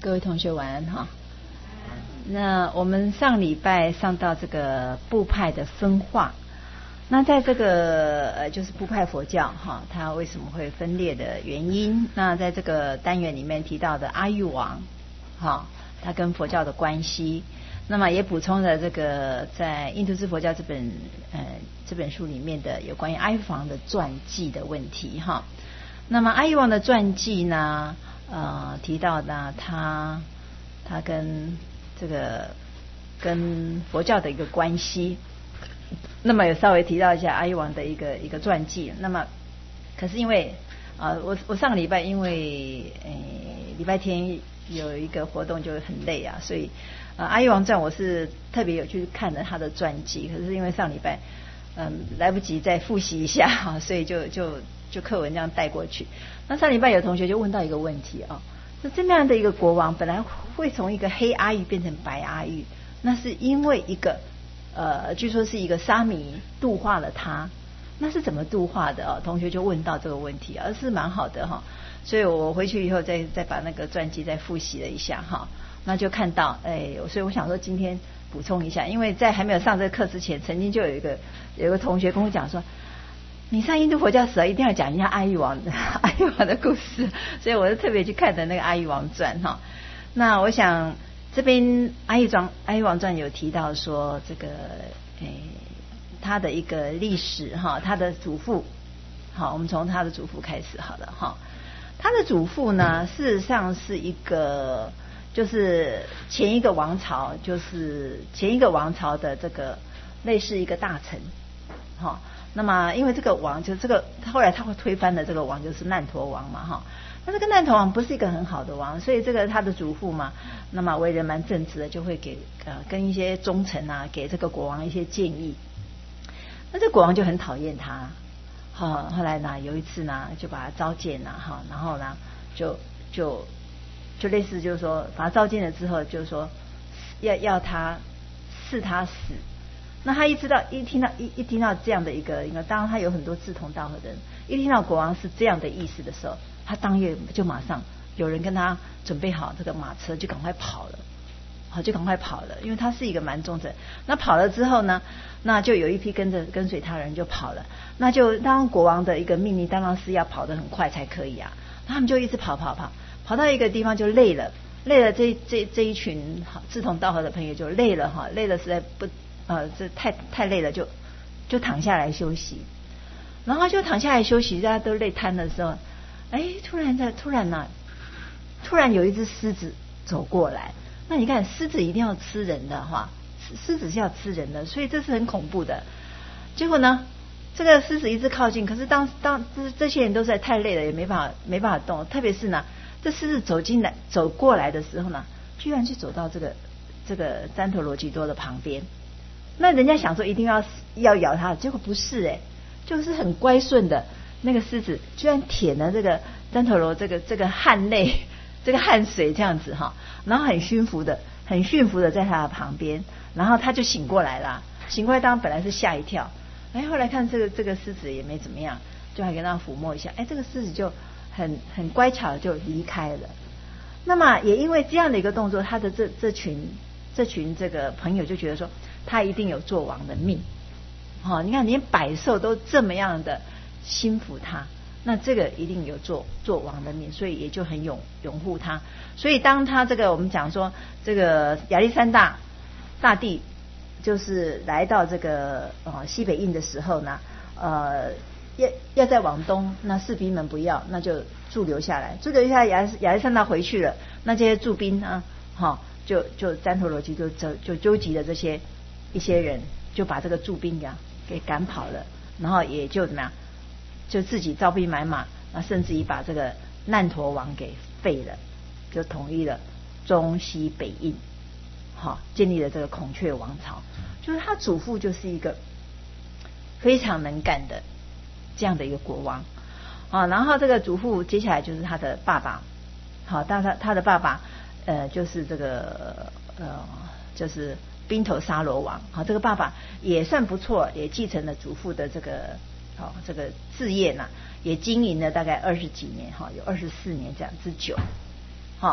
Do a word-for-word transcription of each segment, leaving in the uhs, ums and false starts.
各位同学晚安哈。那我们上礼拜上到这个部派的分化，那在这个呃就是部派佛教哈，它为什么会分裂的原因？那在这个单元里面提到的阿育王哈，它跟佛教的关系，那么也补充了这个在印度之佛教这本呃这本书里面的有关于阿育王的传记的问题哈。那么阿育王的传记呢？呃，提到呢，他他跟这个跟佛教的一个关系，那么有稍微提到一下阿育王的一个一个传记。那么，可是因为啊、呃，我我上个礼拜因为诶礼拜天有一个活动就很累啊，所以啊、呃、阿育王传我是特别有去看了他的传记，可是因为上礼拜嗯来不及再复习一下哈，所以就就。就课文这样带过去。那上礼拜有同学就问到一个问题啊，那这样的一个国王本来会从一个黑阿育变成白阿育，那是因为一个呃，据说是一个沙弥度化了他，那是怎么度化的啊？同学就问到这个问题，而是蛮好的哈。所以我回去以后再再把那个传记再复习了一下哈，那就看到哎，所以我想说今天补充一下，因为在还没有上这个课之前，曾经就有一个有一个同学跟我讲说。你上印度佛教史一定要讲一下阿育王的阿育王的故事，所以我就特别去看的那个阿育王传哈。那我想这边阿育王阿育王传有提到说这个诶他的一个历史哈，他的祖父好，我们从他的祖父开始好了哈。他的祖父呢，事实上是一个就是前一个王朝，就是前一个王朝的这个类似一个大臣哈。那么，因为这个王就这个后来他会推翻的这个王就是难陀王嘛哈，那这个难陀王不是一个很好的王，所以这个他的祖父嘛，那么为人蛮正直的，就会给呃跟一些忠臣啊给这个国王一些建议。那这个国王就很讨厌他，哈，后来呢有一次呢就把他召见了哈，然后呢就就就类似就是说把他召见了之后，就是说要要他赐他死。那他一知道一听到一一听到这样的一个，因为当然他有很多志同道合的人，一听到国王是这样的意思的时候，他当夜就马上有人跟他准备好这个马车，就赶快跑了，好就赶快跑了，因为他是一个蛮忠诚。那跑了之后呢，那就有一批跟着跟随他的人就跑了，那就当国王的一个命令当然是要跑得很快才可以啊，他们就一直跑跑跑，跑到一个地方就累了，累了这这这一群好志同道合的朋友就累了哈，累了实在不。呃，这太太累了，就就躺下来休息，然后就躺下来休息，大家都累瘫的时候，哎，突然的突然呢、啊，突然有一只狮子走过来。那你看，狮子一定要吃人的话，狮子是要吃人的，所以这是很恐怖的。结果呢，这个狮子一直靠近，可是当当这这些人都在太累了，也没办法没办法动。特别是呢，这狮子走进来走过来的时候呢，居然就走到这个这个旃陀罗笈多的旁边。那人家想说一定要要咬它，结果不是哎、欸，就是很乖顺的那个狮子，居然舔了这个旃陀罗这个这个汗泪，这个汗水这样子哈，然后很驯服的，很驯服的在他的旁边，然后他就醒过来了，醒过来当然本来是吓一跳，哎，后来看这个这个狮子也没怎么样，就还给他抚摸一下，哎，这个狮子就很很乖巧的就离开了。那么也因为这样的一个动作，他的这这群这群这个朋友就觉得说。他一定有做王的命，好、哦，你看连百兽都这么样的心服他，那这个一定有做做王的命，所以也就很拥拥护他。所以当他这个我们讲说这个亚历山大大帝就是来到这个呃西北印的时候呢，呃要要再往东，那士兵们不要，那就驻留下来，驻留下来亚亚历山大回去了，那这些驻兵呢，哈、哦，就就旃陀罗笈就就就纠集了这些。一些人就把这个驻兵呀给赶跑了，然后也就怎么样，就自己招兵买马，那甚至于把这个难陀王给废了，就统一了中西北印，好，建立了这个孔雀王朝。就是他祖父就是一个非常能干的这样的一个国王啊，然后这个祖父接下来就是他的爸爸，好，但他他的爸爸呃就是这个呃就是。宾头沙罗王，好，这个爸爸也算不错，也继承了祖父的这个，好、哦，这个事业呢，也经营了大概二十几年，哈，有二十四年这样之久，好，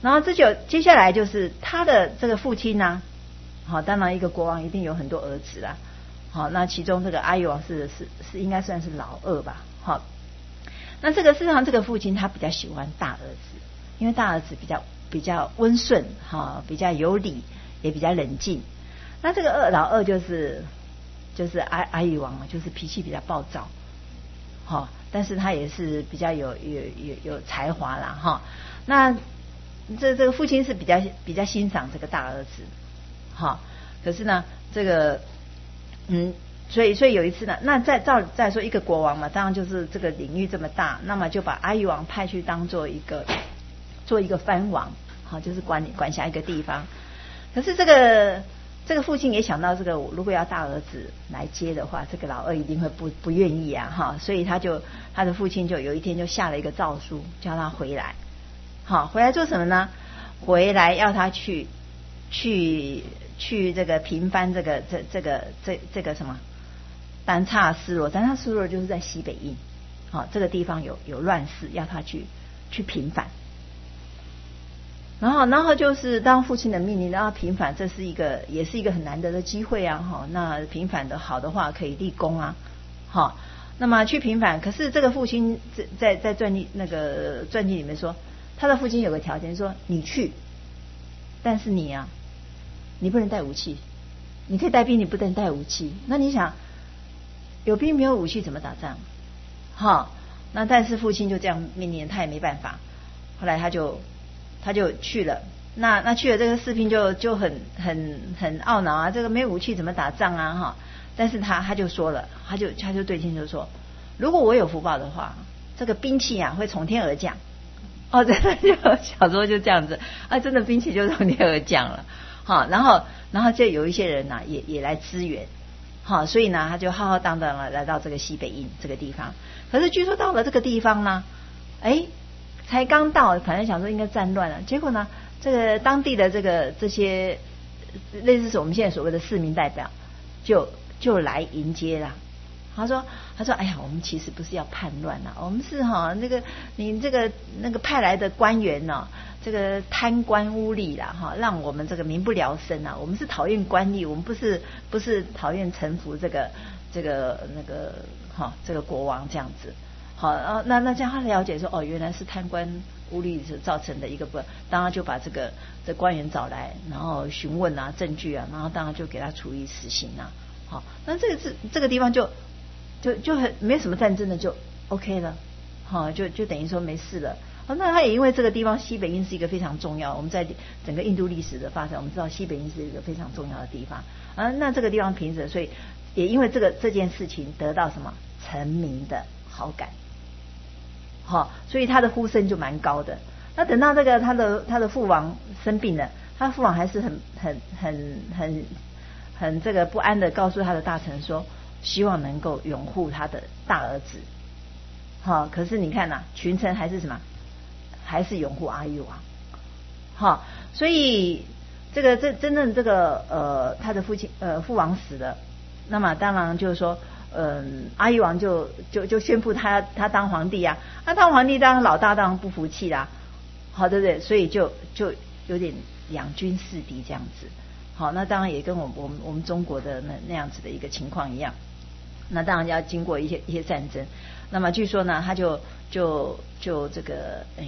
然后这就接下来就是他的这个父亲呢、啊，好，当然一个国王一定有很多儿子啦，好，那其中这个阿育王是是是应该算是老二吧，好，那这个事实上这个父亲他比较喜欢大儿子，因为大儿子比较比较温顺哈，比较有理，也比较冷静。那这个二老二就是就是阿阿育王，就是脾气比较暴躁，好，但是他也是比较有有有有才华啦哈。那这这个父亲是比较比较欣赏这个大儿子，好，可是呢，这个嗯，所以所以有一次呢，那再照再说一个国王嘛，当然就是这个领域这么大，那么就把阿育王派去当做一个做一个藩王，好，就是管管辖一个地方。可是这个这个父亲也想到，这个如果要大儿子来接的话，这个老二一定会不不愿意啊，哈，所以他就他的父亲就有一天就下了一个诏书，叫他回来。好，回来做什么呢？回来要他去去去这个平藩这个这这个这这个什么丹刹斯罗，丹刹斯罗就是在西北印，好，这个地方有有乱世，要他去去平反。然后然后就是当父亲的命令，让他平反，这是一个也是一个很难得的机会啊，哈，那平反的好的话可以立功啊，好，那么去平反，可是这个父亲在在传记那个传记里面说。他的父亲有个条件，说你去，但是你啊，你不能带武器，你可以带兵，你不能带武器。那你想，有兵没有武器怎么打仗？哈，那但是父亲就这样命令，他也没办法。后来他就他就去了，那那去了，这个士兵就就很很很懊恼啊，这个没有武器怎么打仗啊？哈，但是他他就说了，他就他就对天就说，如果我有福报的话，这个兵器啊会从天而降。哦，真的就小时候就这样子啊，真的兵器就从天而降了，好，然后然后就有一些人呢、啊、也也来支援，好，所以呢他就浩浩荡荡的来到这个西北印这个地方。可是据说到了这个地方呢，哎，才刚到，可能想说应该战乱了，结果呢，这个当地的这个这些类似是我们现在所谓的市民代表，就就来迎接了。他说：“他说，哎呀，我们其实不是要叛乱呐、啊，我们是哈那个你这个那个派来的官员呢、啊，这个贪官污吏啦哈，让我们这个民不聊生啊。我们是讨厌官吏，我们不是不是讨厌臣服这个这个那个哈这个国王这样子。好，然后那那这样他了解说，哦，原来是贪官污吏是造成的一个不，当然就把这个这官员找来，然后询问啊证据啊，然后当然就给他处以死刑啊。好，那这个是这个地方就。”就就很没什么战争的就 OK 了，好，就就等于说没事了。好，那他也因为这个地方西北印是一个非常重要，我们在整个印度历史的发展，我们知道西北印是一个非常重要的地方啊。那这个地方平时，所以也因为这个这件事情得到什么臣民的好感，好，所以他的呼声就蛮高的。那等到这个他的他的父王生病了，他父王还是很很很很很这个不安的告诉他的大臣说。希望能够拥护他的大儿子，好，可是你看呐、啊，群臣还是什么，还是拥护阿育王，好，所以这个这真正这个呃他的父亲呃父王死了，那么当然就是说，嗯、呃，阿育王就就就宣布他他当皇帝啊，他当皇帝当然老大当然不服气啦，好，对不对？所以就就有点两军事敌这样子，好，那当然也跟我们我们我们中国的那那样子的一个情况一样。那当然要经过一些一些战争，那么据说呢，他就就就这个诶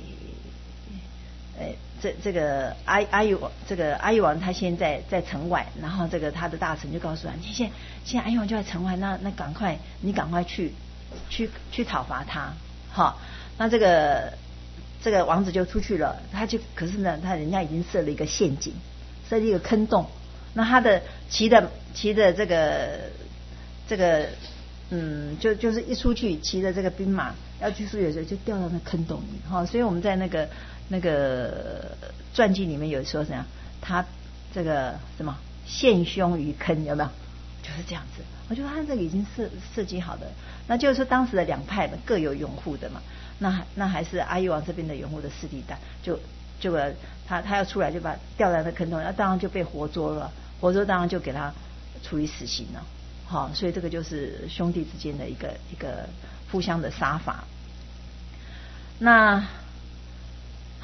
诶，这这个阿阿育王，这个阿育王他现在在城外，然后这个他的大臣就告诉他，你现现在阿育王就在城外，那那赶快你赶快去去去讨伐他，好，那这个这个王子就出去了，他就可是呢，他人家已经设了一个陷阱，设了一个坑洞，那他的骑的骑的这个。这个嗯，就就是一出去骑着这个兵马要去出去的时候，就掉到那坑洞里哈、哦。所以我们在那个那个传记里面有说什么，他这个什么陷凶于坑，有没有？就是这样子。我觉得他这个已经设设计好的，那就是说当时的两派各有拥护的嘛。那那还是阿育王这边的拥护的势力大，就这个他他要出来就把掉在那坑洞，那当然就被活捉了，活捉当然就给他处以死刑了。好，所以这个就是兄弟之间的一个一个互相的杀法。那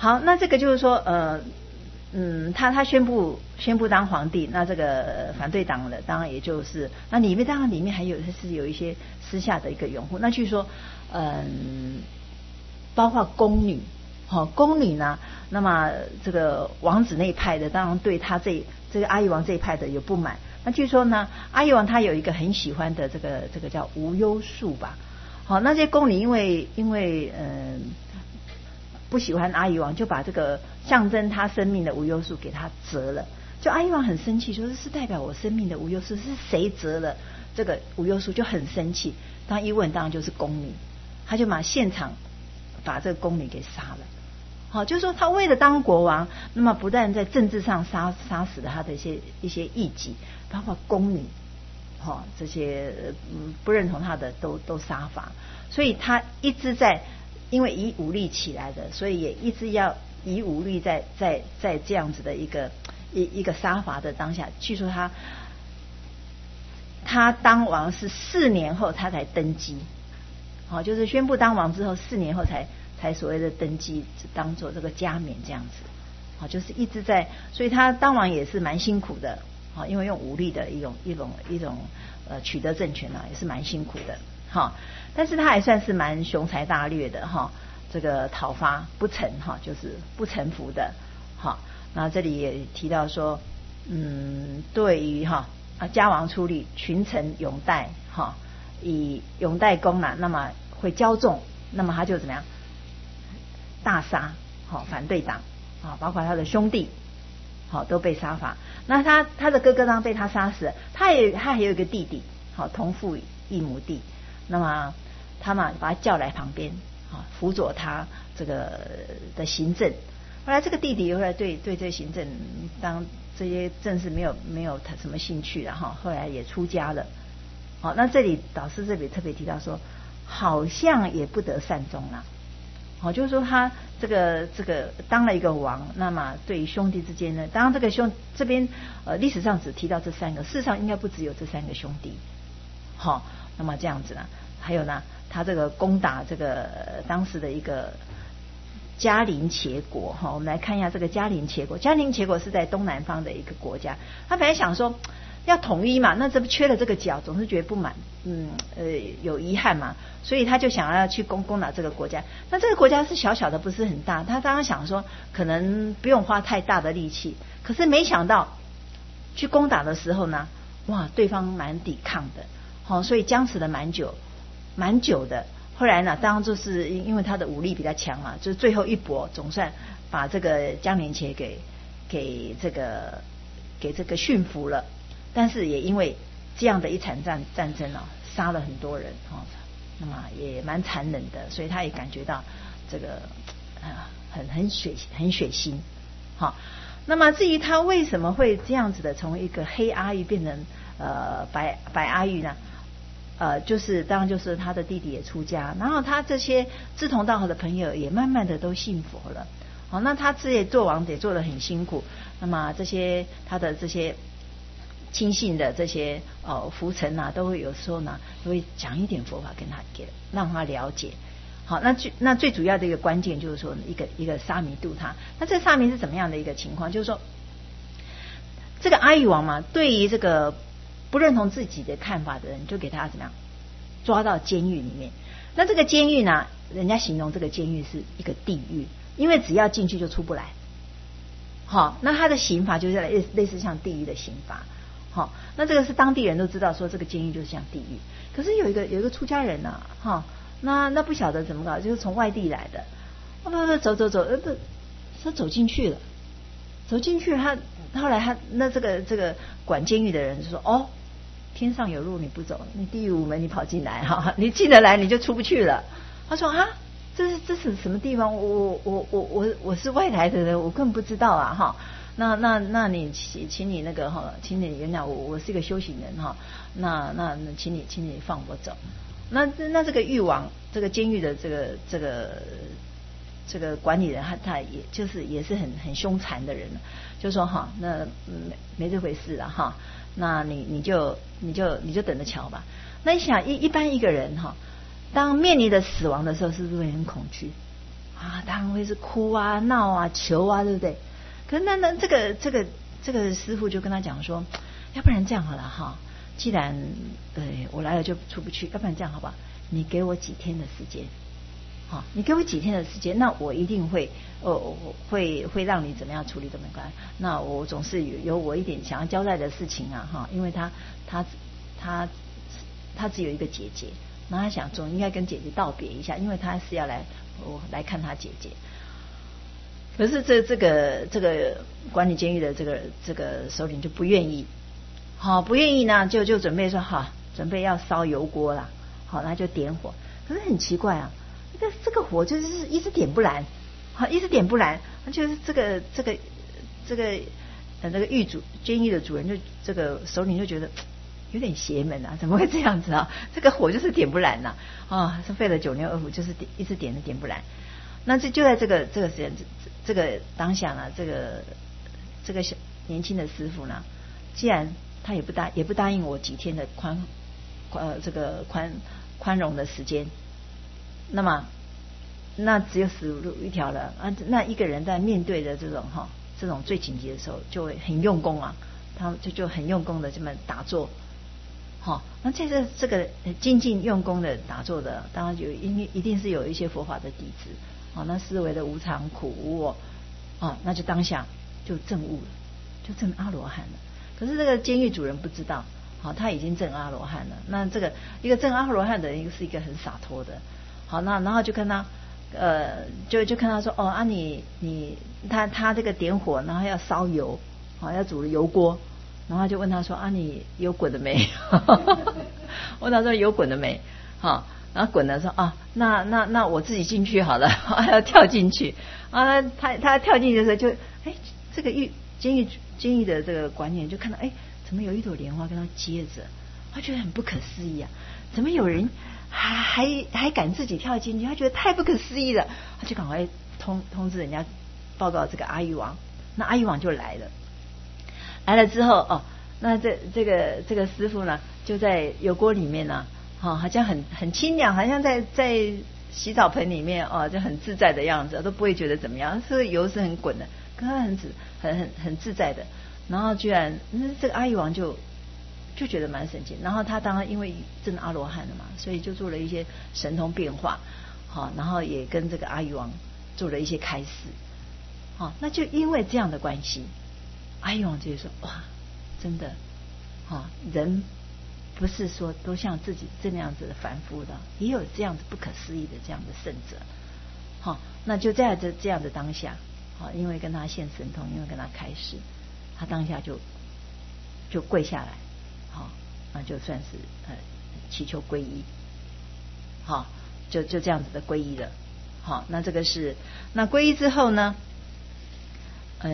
好，那这个就是说，呃，嗯，他他宣布宣布当皇帝，那这个反对党的当然也就是，那里面当然里面还有是有一些私下的一个拥护，那据说，嗯，包括宫女，好、哦，宫女呢，那么这个王子那一派的，当然对他这这个阿育王这一派的有不满。那据说呢，阿育王他有一个很喜欢的这个这个叫无忧树吧，好，那些宫女因为因为嗯不喜欢阿育王，就把这个象征他生命的无忧树给他折了。就阿育王很生气，说这是代表我生命的无忧树，是谁折了这个无忧树，就很生气。当一问，当然就是宫女，他就把现场把这个宫女给杀了。好，就是说他为了当国王，那么不但在政治上杀杀死了他的一些一些异己，包括宫女，哈、哦，这些嗯不认同他的都都杀伐，所以他一直在因为以武力起来的，所以也一直要以武力在在在这样子的一个一一个杀伐的当下，据说他他当王是四年后他才登基，好、哦，就是宣布当王之后四年后才。才所谓的登基，当做这个加冕这样子，好，就是一直在，所以他当王也是蛮辛苦的，好，因为用武力的一种一种一种呃取得政权啊，也是蛮辛苦的，哈，但是他还算是蛮雄才大略的哈，这个讨伐不臣哈，就是不臣服的，好，那这里也提到说，嗯，对于哈啊家王出力，群臣拥戴哈，以拥戴公呢，那么会骄纵，那么他就怎么样？大杀，好，反对党，啊，包括他的兄弟，好，都被杀伐。那他他的哥哥当然被他杀死了，他也他还有一个弟弟，好，同父异母弟。那么他嘛把他叫来旁边，啊，辅佐他这个的行政。后来这个弟弟后来对对这行政当这些政事没有没有什么兴趣了哈，后来也出家了。好，那这里导师这里特别提到说，好像也不得善终了。好，就是说他这个这个当了一个王，那么对于兄弟之间呢，当然这个兄这边呃历史上只提到这三个，事实上应该不只有这三个兄弟。好，那么这样子呢，还有呢，他这个攻打这个、呃、当时的一个迦陵茄国哈，我们来看一下这个迦陵茄国。迦陵茄国是在东南方的一个国家，他本来想说要统一嘛，那这不缺了这个角，总是觉得不满，嗯呃有遗憾嘛，所以他就想要去攻攻打这个国家。那这个国家是小小的，不是很大，他当然想说可能不用花太大的力气，可是没想到去攻打的时候呢，哇，对方蛮抵抗的，好、哦，所以僵持了蛮久，蛮久的。后来呢，当然就是因为他的武力比较强嘛，就是最后一搏，总算把这个迦陵茄给给这个给这个驯服了。但是也因为这样的一场战战争啊，杀了很多人啊、哦，那么也蛮残忍的，所以他也感觉到这个啊很很血很血腥。好，那么至于他为什么会这样子的从一个黑阿育变成呃白白阿育呢？呃，就是当然就是他的弟弟也出家，然后他这些志同道合的朋友也慢慢的都信佛了。好，那他自己做王也做得很辛苦，那么这些他的这些亲信的这些呃浮尘啊，都会有时候呢都会讲一点佛法跟他给让他了解。好，那最那最主要的一个关键就是说一个一个沙弥度他。那这个沙弥是怎么样的一个情况？就是说这个阿育王嘛，对于这个不认同自己的看法的人，就给他怎么样抓到监狱里面。那这个监狱呢，人家形容这个监狱是一个地狱，因为只要进去就出不来。好，那他的刑罚就是类类似像地狱的刑罚。好，那这个是当地人都知道，说这个监狱就是像地狱。可是有一个有一个出家人啊，哈，那那不晓得怎么搞，就是从外地来的，不不走走走，呃不，他走进去了，走进去他后来他那这个这个管监狱的人就说，哦，天上有路你不走，你地狱无门你跑进来哈，你进得来你就出不去了。他说啊，这是这是什么地方？我我我我我是外来的人，我根本不知道啊哈。那那那你请请你那个哈，请你原谅我，我是一个修行人哈。那那那请你请你放我走。那那这个狱王，这个监狱的这个这个这个管理人，他他也就是也是很很凶残的人，就说哈，那没没这回事了哈。那你你就你就你就等着瞧吧。那你想一一般一个人哈，当面临着死亡的时候，是不是会很恐惧？ 啊，当然会是哭啊、闹啊、求啊，对不对？可是那那这个这个这个师父就跟他讲说，要不然这样好了哈，既然对我来了就出不去，要不然这样好不好？你给我几天的时间，好，你给我几天的时间，那我一定会哦会会让你怎么样处理都没关系。那我总是有有我一点想要交代的事情啊哈，因为他他他他只有一个姐姐，那他想总应该跟姐姐道别一下，因为他是要来我来看他姐姐。可是这这个这个管理监狱的这个这个首领就不愿意，好不愿意呢，就就准备说好，准备要烧油锅啦，好，那就点火。可是很奇怪啊，这这个火就是一直点不燃，好，一直点不燃，就是这个这个这个呃那个狱主监狱的主人就这个首领就觉得有点邪门啊，怎么会这样子啊？这个火就是点不燃呐，啊，是费了九牛二虎，就是点一直点的点不燃。那这就在这个这个时间，这个当下呢，这个这个小年轻的师傅呢，既然他也不答也不答应我几天的宽呃这个宽宽容的时间，那么那只有死路一条了啊！那一个人在面对的这种哈这种最紧急的时候，就会很用功啊，他就就很用功的这么打坐。好，那这个这个精进用功的打坐的，当然有一一定是有一些佛法的底子。好，那思维的无常苦无我，啊，那就当下就证悟了，就证阿罗汉了。可是这个监狱主人不知道，好，他已经证阿罗汉了。那这个一个证阿罗汉的人，一个是一个很洒脱的。好，那然后就跟他，呃，就就看他说，哦啊你你他他这个点火，然后要烧油，好要煮油锅。然后就问他说啊，你有滚了没？问他说有滚了没？好，然后滚了说啊，那那那我自己进去好了，要跳进去啊。他他跳进去的时候就，哎，这个狱监狱监狱的这个管理员就看到，哎，怎么有一朵莲花跟他接着？他觉得很不可思议啊，怎么有人还还还敢自己跳进去？他觉得太不可思议了，他就赶快通通知人家报告这个阿育王，那阿育王就来了。来了之后哦，那这这个这个师傅呢，就在油锅里面呢，哦，好像很很清凉，好像在在洗澡盆里面哦，就很自在的样子，都不会觉得怎么样。这个油是很滚的，可他很自很很很自在的。然后居然那这个阿育王就就觉得蛮神奇。然后他当然因为真的阿罗汉了嘛，所以就做了一些神通变化，好，然后也跟这个阿育王做了一些开示，好，那就因为这样的关系。阿育王就说哇，真的，哈，人不是说都像自己这样子的凡夫的，也有这样子不可思议的这样的圣者，好，那就在这这样的当下，好，因为跟他现神通，因为跟他开示，他当下就就跪下来，好，那就算是呃祈求皈依，好，就就这样子的皈依了，好，那这个是那皈依之后呢，哎。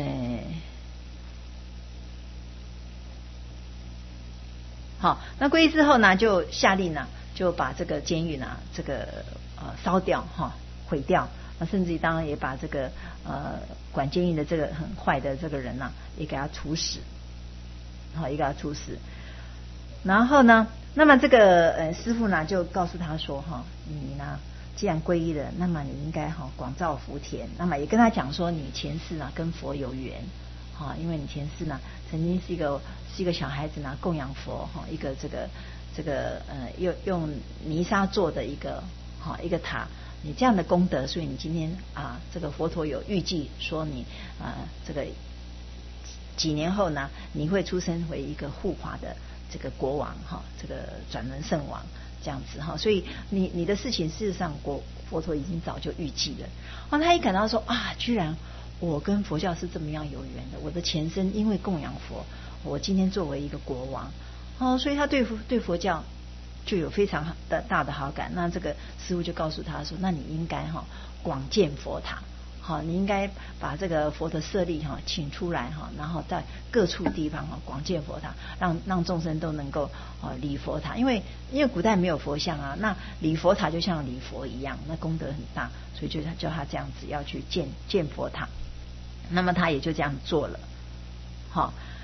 好，那皈依之后呢，就下令呢，就把这个监狱呢，这个呃烧掉哈，毁掉。那甚至于当然也把这个呃管监狱的这个很坏的这个人呢，也给他处死，好，也给他处死。然后呢，那么这个呃师父呢，就告诉他说哈，你呢既然皈依了，那么你应该哈广造福田。那么也跟他讲说，你前世呢跟佛有缘。哈，因为你前世呢，曾经是一个是一个小孩子呢，供养佛哈，一个这个这个呃用用泥沙做的一个哈一个塔，你这样的功德，所以你今天啊，这个佛陀有预计说你啊这个几年后呢，你会出生为一个护法的这个国王哈，这个转轮圣王这样子哈，所以你你的事情事实上国佛陀已经早就预计了。啊，他一感到说啊，居然。我跟佛教是这么样有缘的，我的前身因为供养佛，我今天作为一个国王，哦，所以他对对佛教就有非常的大的好感。那这个师父就告诉他说，那你应该哈广建佛塔，好，你应该把这个佛的舍利哈请出来哈，然后在各处地方哈广建佛塔，让让众生都能够啊礼佛塔，因为因为古代没有佛像啊，那礼佛塔就像礼佛一样，那功德很大，所以就叫他这样子要去建建佛塔。那么他也就这样做了，好，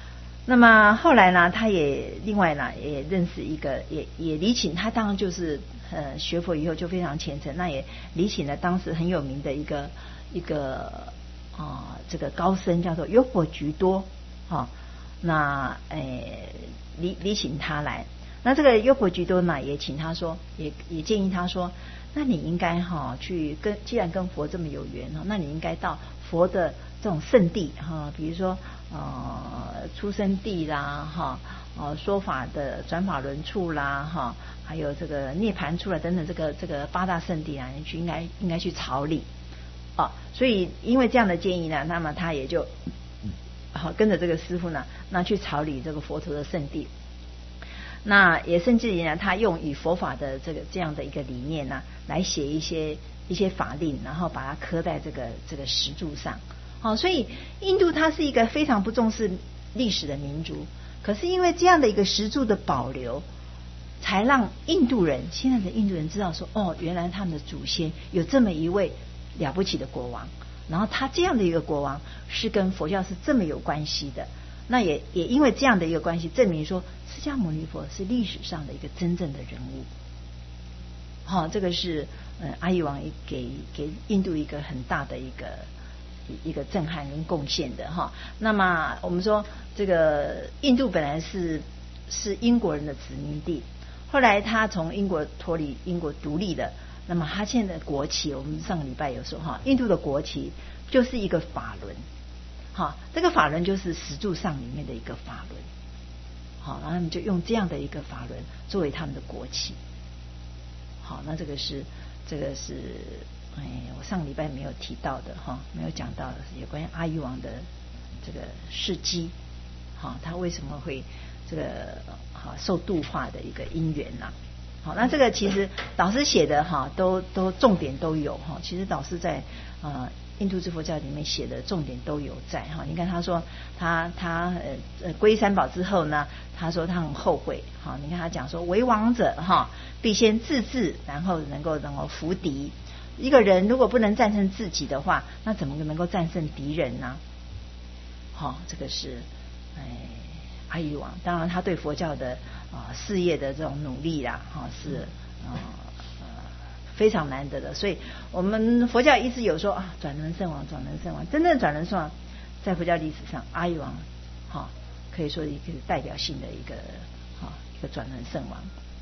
那么后来呢，他也另外呢也认识一个，也也礼请他，当然就是呃学佛以后就非常虔诚，那也礼请了当时很有名的一个一个啊、呃、这个高僧叫做优婆居多啊、哦，那诶礼礼请他来，那这个优婆居多呢也请他说，也也建议他说，那你应该哈、哦、去跟，既然跟佛这么有缘，那你应该到佛的这种圣地哈，比如说呃出生地啦哈，呃说法的转法轮处啦哈，还有这个涅盘处啦等等，这个这个八大圣地啊，你去应该应该去朝礼啊。所以因为这样的建议呢，那么他也就好跟着这个师父呢，那去朝礼这个佛陀的圣地。那也甚至于呢，他用以佛法的这个这样的一个理念呢，来写一些一些法令，然后把它刻在这个这个石柱上。好，所以印度它是一个非常不重视历史的民族，可是因为这样的一个石柱的保留，才让印度人，现在的印度人知道说，哦，原来他们的祖先有这么一位了不起的国王，然后他这样的一个国王是跟佛教是这么有关系的。那也也因为这样的一个关系，证明说释迦牟尼佛是历史上的一个真正的人物。好、哦，这个是呃阿育王给给印度一个很大的一个一个震撼跟贡献的哈。那么我们说这个印度本来是是英国人的殖民地，后来他从英国脱离英国独立了，那么他现在的国旗，我们上个礼拜有说哈，印度的国旗就是一个法轮。好，这个法轮就是石柱上里面的一个法轮。好，然后他们就用这样的一个法轮作为他们的国旗。好，那这个是这个是哎，我上个礼拜没有提到的哈，没有讲到的是有关于阿育王的这个事迹。好，他为什么会这个好受度化的一个因缘呐、啊？好，那这个其实导师写的哈，都都重点都有哈。其实导师在呃印度之佛教里面写的重点都有在哈。你看他说他他呃皈依三宝之后呢，他说他很后悔哈。你看他讲说，为王者哈，必先自治，然后能够能够服敌。一个人如果不能战胜自己的话，那怎么能够战胜敌人呢？好，这个是哎阿育王，当然他对佛教的啊、呃、事业的这种努力啦，哈、哦、是啊。呃非常难得的，所以我们佛教一直有说啊，转轮圣王，转轮圣王，真正转轮圣王在佛教历史上，阿育王哈、哦、可以说一个代表性的一个哈、哦、一个转轮圣王。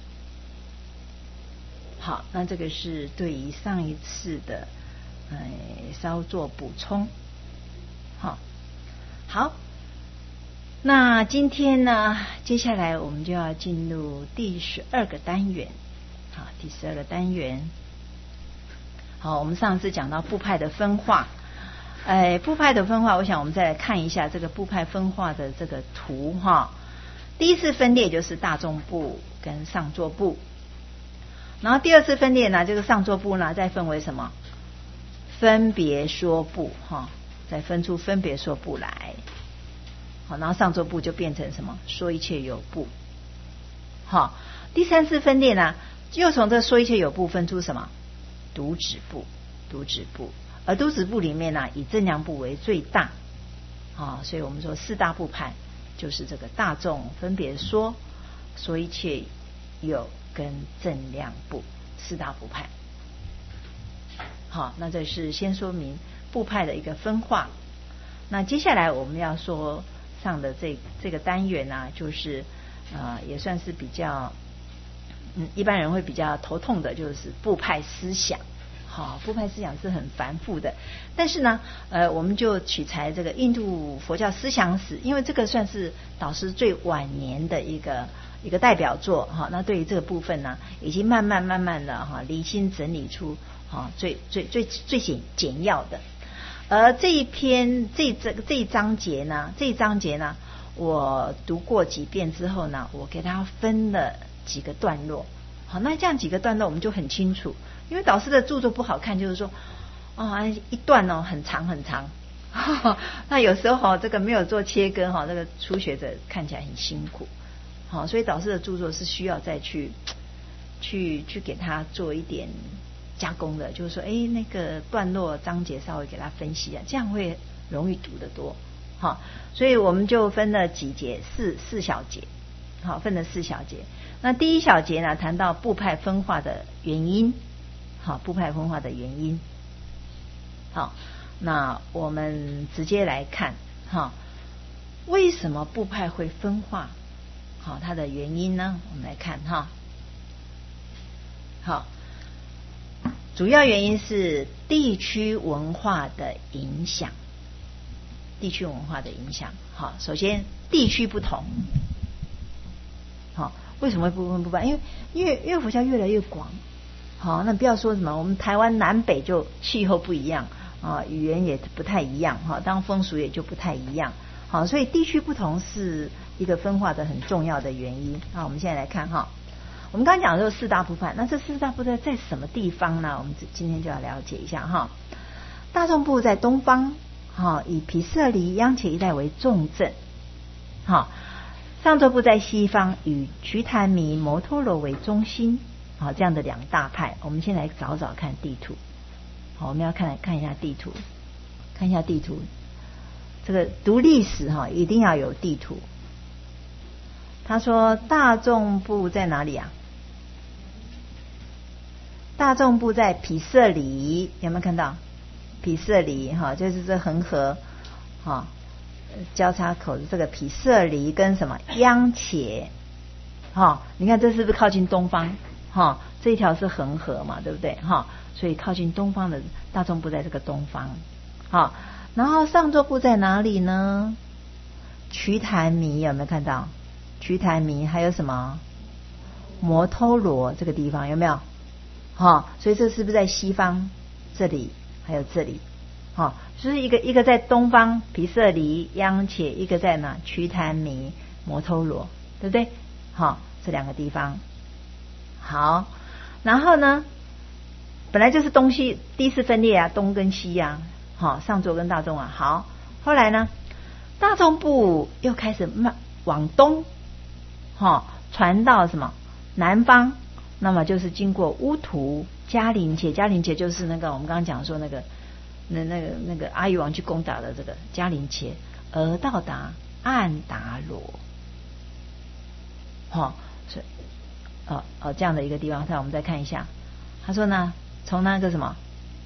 好，那这个是对于上一次的呃稍作补充。好，好，那今天呢，接下来我们就要进入第十二个单元。好，第十二个单元。好，我们上次讲到部派的分化，哎，部派的分化，我想我们再来看一下这个部派分化的这个图哈。第一次分裂就是大众部跟上座部，然后第二次分裂呢，这个上座部呢再分为什么？分别说部哈，再分出分别说部来。好，然后上座部就变成什么？说一切有部。好，第三次分裂呢，又从这说一切有部分出什么？独指部，独指部，而独指部里面呢，以正量部为最大，啊，所以我们说四大部派就是这个大众分别说，说一切有跟正量部四大部派。好，那这是先说明部派的一个分化。那接下来我们要说上的这这个单元呢、啊，就是呃，也算是比较。嗯，一般人会比较头痛的就是部派思想，好，部派思想是很繁复的，但是呢，呃，我们就取材这个印度佛教思想史，因为这个算是导师最晚年的一个一个代表作哈。那对于这个部分呢，已经慢慢慢慢的哈理清整理出哈最最最最简简要的。而这一篇这这这一章节呢，这一章节呢，我读过几遍之后呢，我给它分了几个段落。好，那这样几个段落我们就很清楚，因为导师的著作不好看，就是说啊、哦、一段哦很长很长，呵呵那有时候、哦、这个没有做切割哈、哦，这个初学者看起来很辛苦。好，所以导师的著作是需要再去去去给他做一点加工的，就是说哎那个段落章节稍微给他分析啊，这样会容易读得多。 好，所以我们就分了几节，四四小节，好，分了四小节。那第一小节呢，谈到部派分化的原因，好，部派分化的原因。好，那我们直接来看，哈，为什么部派会分化？好，它的原因呢，我们来看哈。好，主要原因是地区文化的影响，地区文化的影响。好，首先地区不同，好，为什么会不分不派？因为因为因为佛教越来越广，好，那不要说什么，我们台湾南北就气候不一样啊，语言也不太一样哈，当风俗也就不太一样。好，所以地区不同是一个分化的很重要的原因。好，我们现在来看哈。我们刚刚讲的就是四大部派，那这四大部派在什么地方呢？我们今天就要了解一下哈。大众部在东方，哈，以毗舍离、央伽一带为重镇，哈。上座部在西方，以瞿昙弥、摩托罗为中心，好，这样的两大派。我们先来找找看地图，好，我们要看看一下地图，看一下地图。这个读历史哈，一定要有地图。他说大众部在哪里啊？大众部在毗舍离，有没有看到？毗舍离哈，就是这恒河哈交叉口的这个毗舍离跟什么央伽哈？你看这是不是靠近东方哈？这一条是恒河嘛，对不对哈？所以靠近东方的大众部在这个东方哈。然后上座部在哪里呢？瞿昙弥有没有看到？瞿昙弥还有什么？摩托罗这个地方有没有？哈，所以这是不是在西方？这里还有这里，哈，就是一个一个在东方毗舍离、央伽，一个在哪？瞿昙弥、摩托罗，对不对？好，这两个地方。好，然后呢，本来就是东西第一次分裂啊，东跟西啊，好，上座跟大众啊。好，后来呢，大众部又开始慢往东，哈，传到什么南方？那么就是经过乌图、迦陵伽，迦陵伽就是那个我们刚刚讲说那个那那个那个阿育王去攻打的这个迦陵伽，而到达安达罗，好，是哦哦这样的一个地方。那我们再看一下，他说呢，从那个什么，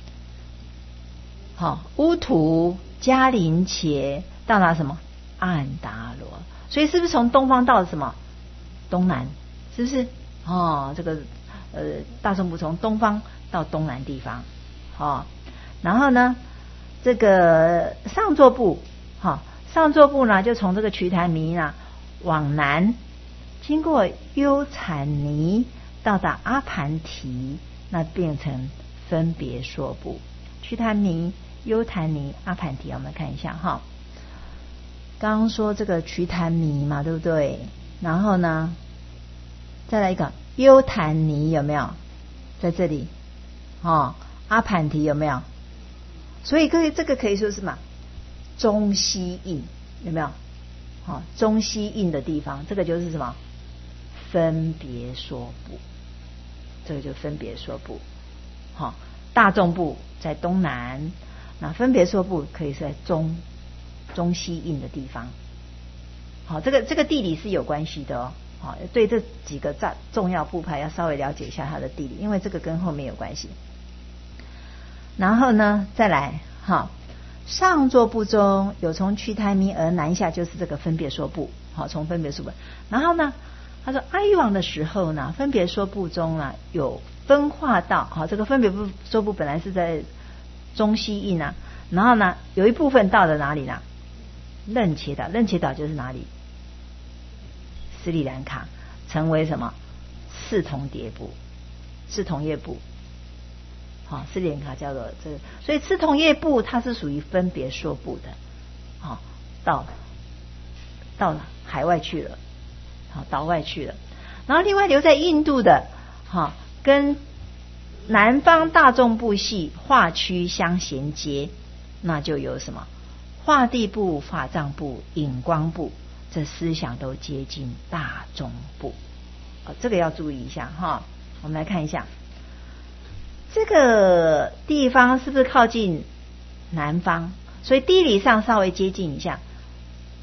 好，乌图、迦陵伽到达什么安达罗，所以是不是从东方到什么东南？是不是？哦，这个呃大众部从东方到东南地方，哦，然后呢，这个上座部，哈、哦，上座部呢就从这个瞿昙弥呢往南，经过优产尼到达阿盘提，那变成分别说部。瞿昙弥、优产尼、阿盘提，我们看一下哈。刚刚说这个瞿昙弥嘛，对不对？然后呢？再来一个优昙尼有没有在这里？哦，阿盘提有没有？所以可以这个可以说是什么？中西印有没有？哦，中西印的地方，这个就是什么？分别说部，这个就分别说部。好、哦，大众部在东南，那分别说部可以是在中中西印的地方。好、哦，这个这个地理是有关系的哦。好，对这几个重重要部派要稍微了解一下它的地理，因为这个跟后面有关系。然后呢，再来哈，上座部中有从瞿昙弥而南下，就是这个分别说部。好，从分别说部。然后呢，他说阿育王的时候呢，分别说部中啊有分化到，好，这个分别说部本来是在中西印啊，然后呢有一部分到了哪里呢？楞伽岛，楞伽岛就是哪里？斯里兰卡，成为什么次同迭部、次同业部。好、哦，斯里兰卡叫做这个，所以次同业部它是属于分别说部的。好、哦，到到海外去了，好、哦，岛外去了。然后另外留在印度的，哈、哦，跟南方大众部系化区相衔接，那就有什么化地部、法藏部、引光部。这思想都接近大众部，哦，这个要注意一下哈。我们来看一下，这个地方是不是靠近南方？所以地理上稍微接近一下。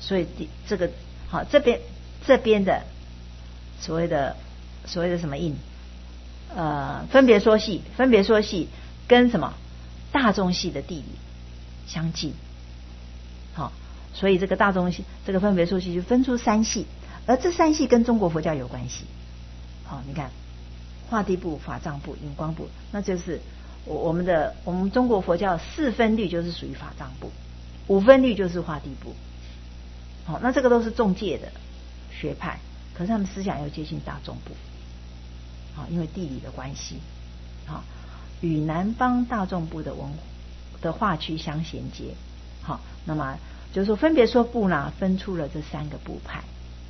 所以这个好这边这边的所谓的所谓的什么印，呃，分别说系，分别说系跟什么大众系的地理相近，好，所以这个大众系这个分别说系就分出三系，而这三系跟中国佛教有关系。好，你看化地部、法藏部、引光部，那就是我我们的我们中国佛教四分律就是属于法藏部，五分律就是化地部。好，那这个都是中介的学派，可是他们思想又接近大众部。好，因为地理的关系，好，与南方大众部的文的化区相衔接。好，那么就是说分别说部呢，分出了这三个部派。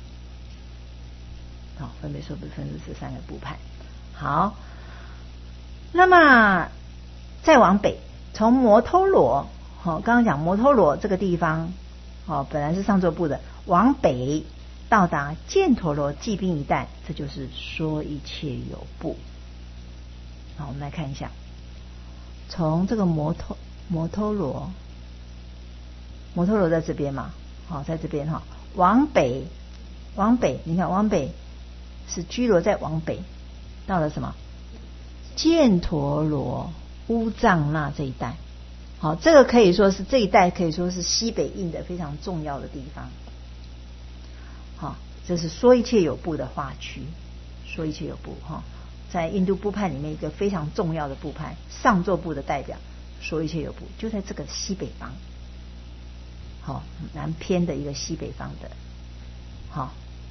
好，分别说部分出这三个部派。好，那么再往北，从摩托罗，好，刚刚讲摩托罗这个地方，好，本来是上座部的，往北到达犍陀罗骑兵一带，这就是说一切有部。好，我们来看一下，从这个摩托摩托罗，摩托罗在这边嘛，好，在这边哈，往北，往北，你看往北是居罗在往北，到了什么犍陀罗乌藏那这一带。好，这个可以说是这一带可以说是西北印的非常重要的地方。好，这是说一切有部的化区，说一切有部哈，在印度部派里面一个非常重要的部派，上座部的代表，说一切有部就在这个西北方，好，南偏的一个西北方的，好，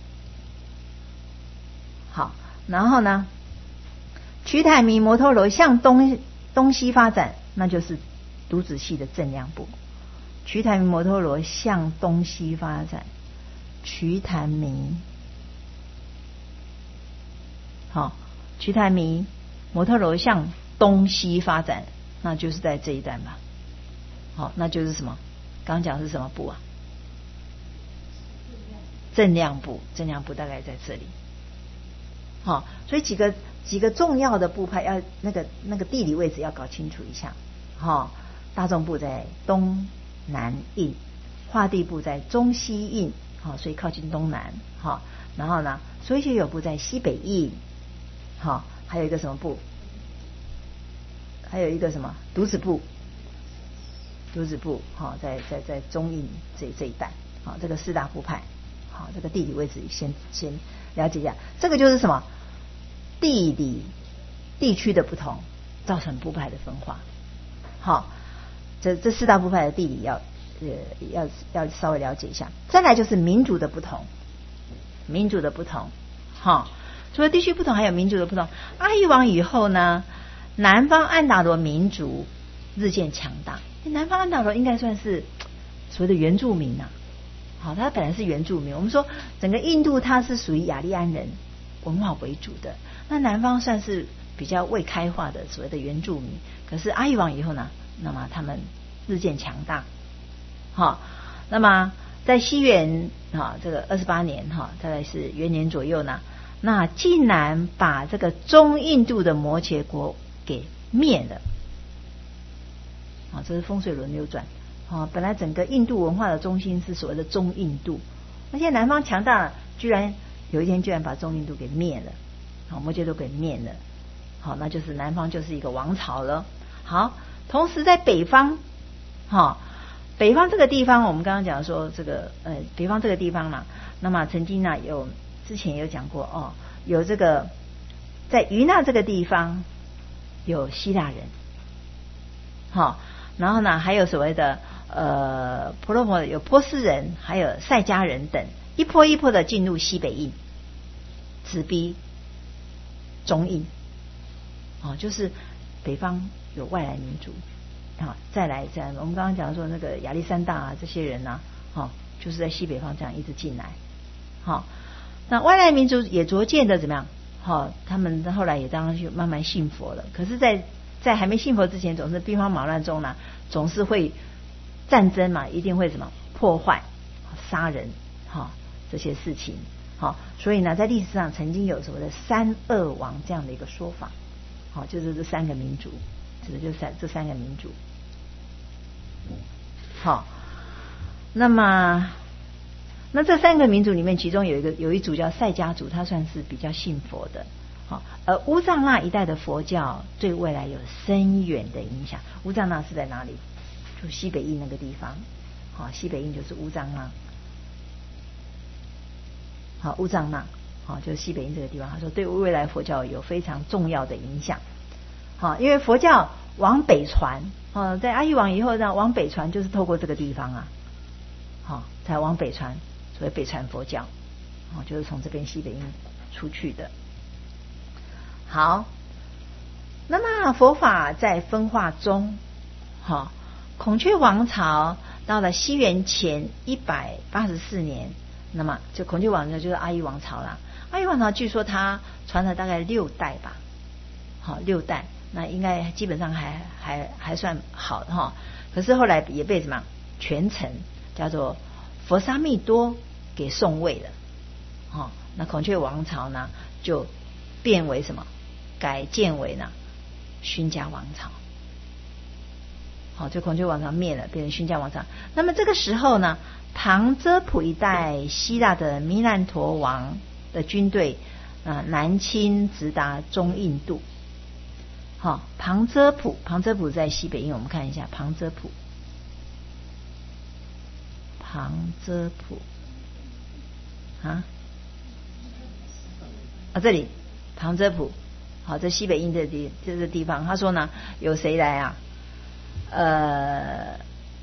好，然后呢，瞿昙弥摩托罗向东东西发展，那就是独子系的正量部。瞿昙弥摩托罗向东西发展，瞿昙弥，好，瞿昙弥摩托罗向东西发展，那就是在这一段吧。好，那就是什么？刚刚讲是什么部啊？正量部，正量部大概在这里。好，所以几个几个重要的部派要那个那个地理位置要搞清楚一下。好，大众部在东南印，化地部在中西印，好，所以靠近东南。好，然后呢，说一切有部在西北印。好，还有一个什么部？还有一个什么独子部？独子部，好，在在在中印这这一带。好，这个四大部派。好，这个地理位置先先了解一下。这个就是什么？地理地区的不同造成部派的分化。好，这这四大部派的地理要呃要要稍微了解一下。再来就是民族的不同，民族的不同。好，除了地区不同，还有民族的不同。阿育王以后呢，南方安达罗民族日渐强大。南方安达罗应该算是所谓的原住民啊。好，他本来是原住民。我们说整个印度它是属于雅利安人文化为主的，那南方算是比较未开化的所谓的原住民。可是阿育王以后呢，那么他们日渐强大。好，那么在西元哈这个二十八年哈，大概是元年左右呢，那竟然把这个中印度的摩羯国给灭了。啊，这是风水轮流转。啊，本来整个印度文化的中心是所谓的中印度，那现在南方强大了，居然有一天居然把中印度给灭了，好，摩羯都给灭了。好，那就是南方就是一个王朝了。好，同时在北方，好，北方这个地方我们刚刚讲说这个呃北方这个地方嘛，那么曾经呢有之前有讲过哦，有这个在于那这个地方有希腊人，好，然后呢还有所谓的呃婆罗摩有波斯人，还有塞迦人等，一波一波的进入西北印，直逼中印。哦，就是北方有外来民族啊，再来再来，我们刚刚讲说那个亚历山大啊这些人呢、啊，哦，就是在西北方这样一直进来。好、哦，那外来民族也逐渐的怎么样？好、哦，他们后来也当然就慢慢信佛了。可是在，在在还没信佛之前，总是兵荒马乱中呢，总是会战争嘛，一定会什么破坏、杀人，哈、哦，这些事情。好、哦，所以呢，在历史上曾经有所谓的三恶王这样的一个说法。好，就是这三个民族，指的就是三这三个民族。好，那么那这三个民族里面，其中有一个有一族叫赛迦族，他算是比较信佛的。好，而乌藏那一带的佛教对未来有深远的影响。乌藏那是在哪里？就西北印那个地方。好，西北印就是乌藏那。好，乌藏那，好，就是西北印这个地方。他说对未来佛教有非常重要的影响。好，因为佛教往北传，哦，在阿育王以后呢，往北传就是透过这个地方啊，好，才往北传，所谓北传佛教，哦，就是从这边西北印出去的。好，那么佛法在分化中，好，孔雀王朝到了西元前一百八十四年，那么就孔雀王朝就是阿育王朝啦。阿育王朝据说它传了大概六代吧，好，六代，那应该基本上还还还算好的哈。可是后来也被什么权臣叫做佛沙密多给送位了，哦，那孔雀王朝呢就变为什么？改建为呢勋家王朝。好，就孔雀王朝灭了，变成勋家王朝。那么这个时候呢，旁遮普一带希腊的弥难陀王的军队啊、呃、南侵直达中印度。好，旁遮普，旁遮普在西北印，我们看一下旁遮普，旁遮普啊啊这里旁遮普。好，这西北印这地这个地方，他说呢，有谁来啊？呃，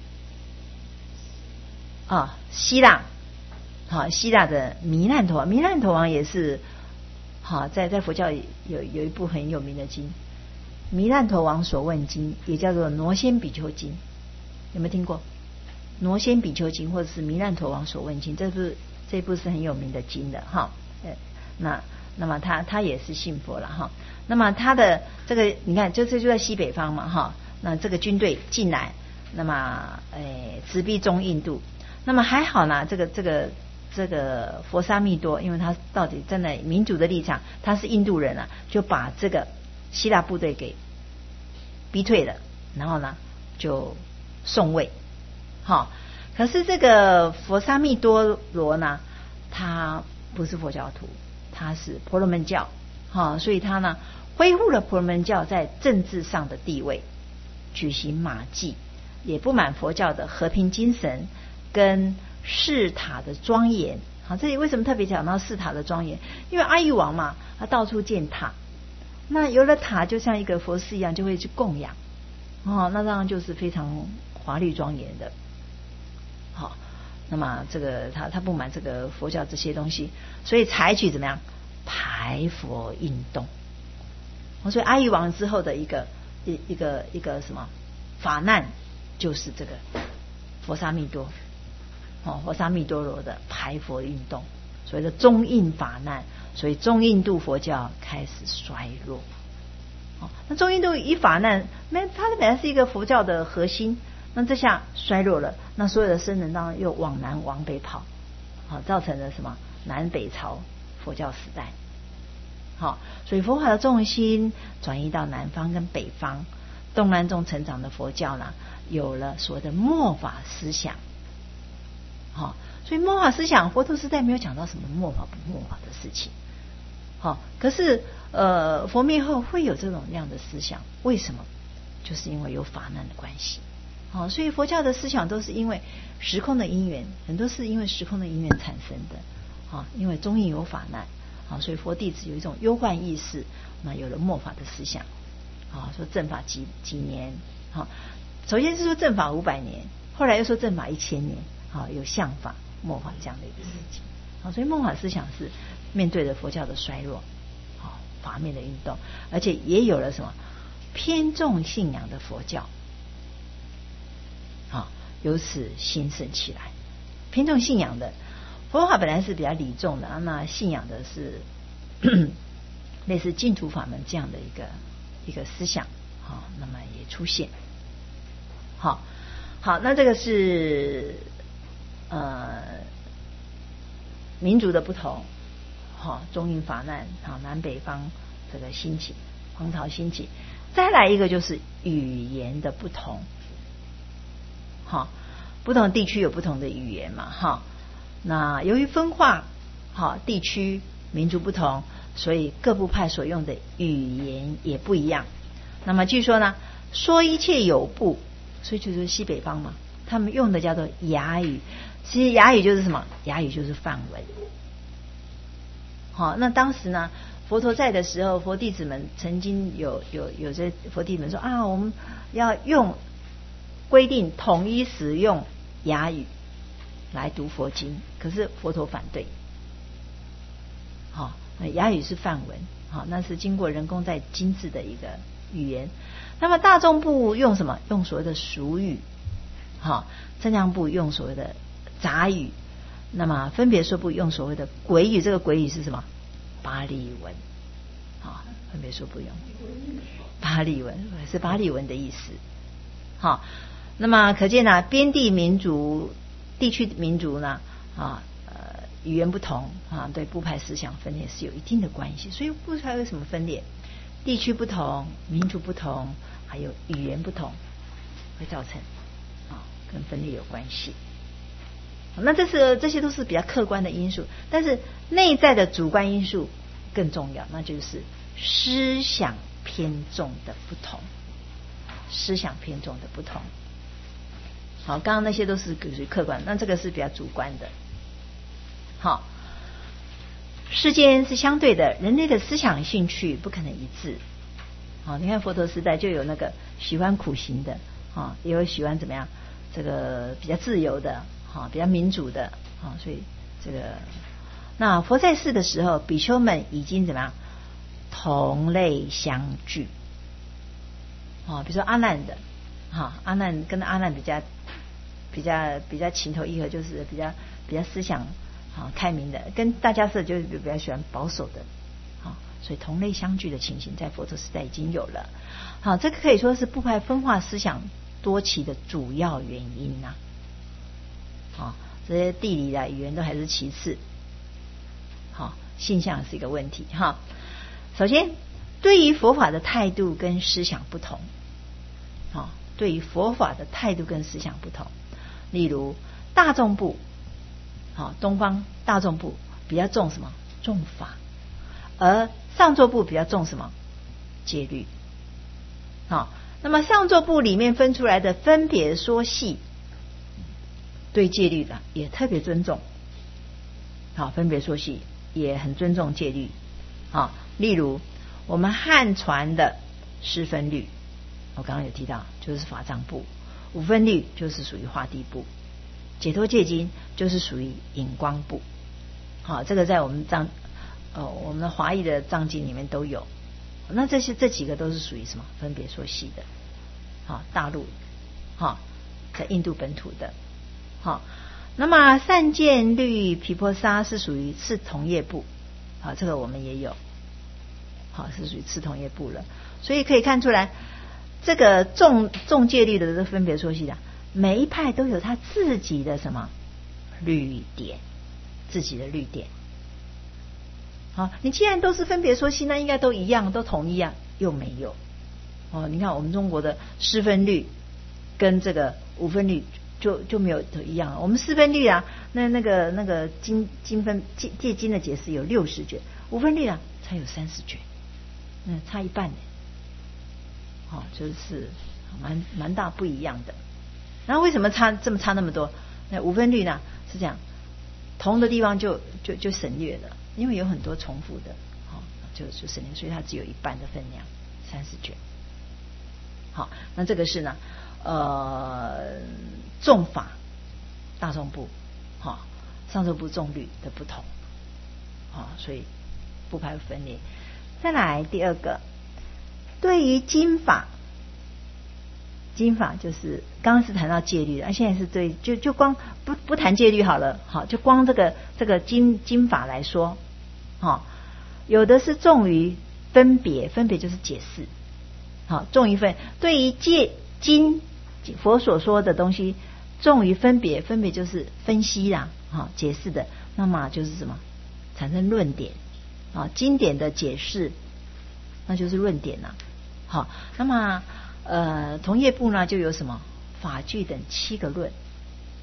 啊，希腊，好，希腊的弥难陀王，弥难陀王也是好，在在佛教有有一部很有名的经，弥难陀王所问经，也叫做挪先比丘经，有没有听过？挪先比丘经或者是弥难陀王所问经，这部这部是很有名的经的哈。呃，那那么他他也是信佛了哈。那么他的这个你看，就这就在西北方嘛哈。那这个军队进来，那么诶直逼中印度。那么还好呢，这个这个这个佛沙密多，因为他到底站在民主的立场，他是印度人啊，就把这个希腊部队给逼退了，然后呢就送位。好，可是这个佛沙密多罗呢，他不是佛教徒，他是婆罗门教，好，所以他呢恢复了婆罗门教在政治上的地位，举行马祭，也不满佛教的和平精神跟寺塔的庄严。好，这里为什么特别讲到寺塔的庄严？因为阿育王嘛，他到处建塔，那有了塔就像一个佛寺一样，就会去供养，哦，那当然就是非常华丽庄严的。好，那么这个他他不满这个佛教这些东西，所以采取怎么样排佛运动。所以阿育王之后的一个一一个一个什么法难，就是这个佛沙密多，哦，佛沙密多罗的排佛运动，所谓的中印法难，所以中印度佛教开始衰弱。哦，那中印度一法难，那它本来是一个佛教的核心，那这下衰弱了，那所有的僧人当然又往南往北跑，好，造成了什么南北朝佛教时代。好，所以佛法的重心转移到南方跟北方，东南中成长的佛教呢，有了所谓的末法思想。好，所以末法思想，佛陀时代没有讲到什么末法不末法的事情。好，可是呃，佛灭后会有这种样的思想，为什么？就是因为有法难的关系。好，所以佛教的思想都是因为时空的因缘，很多是因为时空的因缘产生的。好，因为中印有法难。好，所以佛弟子有一种忧患意识，那有了末法的思想。好，说正法几几年，好，首先是说正法五百年，后来又说正法一千年，好，有相法、末法这样的一个事情。好，所以末法思想是面对着佛教的衰弱，好，法面的运动，而且也有了什么偏重信仰的佛教，好，由此兴盛起来。偏重信仰的佛法本来是比较礼重的，那信仰的是类似净土法门这样的一个一个思想，好，那么也出现。好，好，那这个是呃民族的不同，好，中印法难，好，南北方这个兴起，皇朝兴起，再来一个就是语言的不同，好，不同地区有不同的语言嘛，哈。 那由于分化好地区民族不同，所以各部派所用的语言也不一样。那么据说呢，说一切有部，所以就是西北方嘛，他们用的叫做雅语。其实雅语就是什么？雅语就是梵文。好，那当时呢，佛陀在的时候，佛弟子们曾经有有有些佛弟子们说啊，我们要用规定统一使用雅语来读佛经，可是佛陀反对。好，雅语是梵文，好，那是经过人工在精致的一个语言。那么大众部用什么？用所谓的俗语，好，增量部用所谓的杂语，那么分别说部用所谓的鬼语。这个鬼语是什么？巴利文，好，分别说部用巴利文，是巴利文的意思。好，那么可见呢，边地民族、地区民族呢，啊，呃，语言不同啊，对部派思想分裂是有一定的关系。所以部派为什么分裂？地区不同、民族不同，还有语言不同，会造成啊，跟分裂有关系。那这是这些都是比较客观的因素，但是内在的主观因素更重要，那就是思想偏重的不同。思想偏重的不同。好，刚刚那些都是属于客观，那这个是比较主观的。好，世间是相对的，人类的思想兴趣不可能一致。好，你看佛陀时代就有那个喜欢苦行的，啊，也有喜欢怎么样，这个比较自由的，哈，比较民主的，啊，所以这个那佛在世的时候，比丘们已经怎么样同类相聚。啊，比如说阿难的，哈，阿难跟阿难比较比较比较情投意合，就是比较比较思想啊开明的，跟大家是就是比较喜欢保守的，啊，所以同类相聚的情形在佛陀时代已经有了。好，这个可以说是部派分化思想多起的主要原因呐。啊，这些地理啊语言都还是其次，好，现象是一个问题哈。首先，对于佛法的态度跟思想不同。好，对于佛法的态度跟思想不同，例如大众部，好，东方大众部比较重什么？重法，而上座部比较重什么？戒律。好，那么上座部里面分出来的分别说系，对戒律的也特别尊重。好，分别说系也很尊重戒律。好，例如我们汉传的四分律。我刚刚有提到，就是法藏部；五分律就是属于化地部；解脱戒经就是属于引光部。好，这个在我们藏呃我们的华裔的藏经里面都有。那这些这几个都是属于什么？分别说系的。好，大陆，好，在印度本土的。好，那么善见律毗婆沙是属于次同业部。好，这个我们也有。好，是属于次同业部了。所以可以看出来。这个重重戒律的这分别说系的，每一派都有他自己的什么律典，自己的律典。好，你既然都是分别说系，那应该都一样，都统一啊，又没有。哦，你看我们中国的四分律跟这个五分律就就没有都一样。我们四分律啊，那那个那个经经分戒戒经的解释有六十卷，五分律啊才有三十卷，嗯，差一半呢。哦，就是蛮蛮大不一样的。然后为什么差这么差那么多？那五分律呢是这样，同的地方就就就省略了，因为有很多重复的，哦，就就省略，所以它只有一半的分量，三十卷。好，那这个是呢，呃，重法大众部，好，哦，上座部重律的不同，好，哦，所以部派分裂。再来第二个。对于经法，经法就是刚刚是谈到戒律，啊，现在是对就就光不不谈戒律好了，好，就光这个这个经经法来说，好，有的是重于分别，分别就是解释，好，重于分。对于戒经佛所说的东西，重于分别，分别就是分析啦，好，解释的，那么就是什么产生论点，啊，经典的解释，那就是论点啦。好，那么呃，同业部呢就有什么法句等七个论，